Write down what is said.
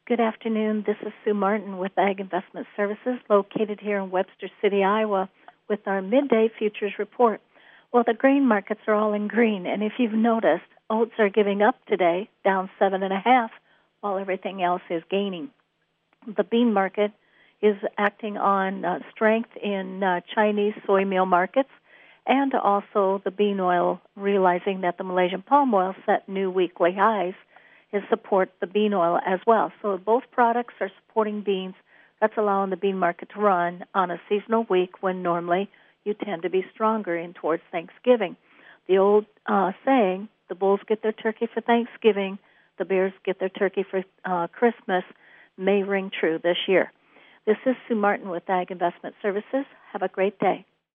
Good afternoon. This is Sue Martin with Ag Investment Services, located here in Webster City, Iowa, with our midday futures report. Well, the grain markets are all in green, and if you've noticed, oats are giving up today, down 7.5, while everything else is gaining. The bean market is acting on strength in Chinese soy meal markets, and also the bean oil, realizing that the Malaysian palm oil set new weekly highs, is support the bean oil as well. So both products are supporting beans. That's allowing the bean market to run on a seasonal week when normally you tend to be stronger in towards Thanksgiving. The old saying, the bulls get their turkey for Thanksgiving, the bears get their turkey for Christmas, may ring true this year. This is Sue Martin with Ag Investment Services. Have a great day.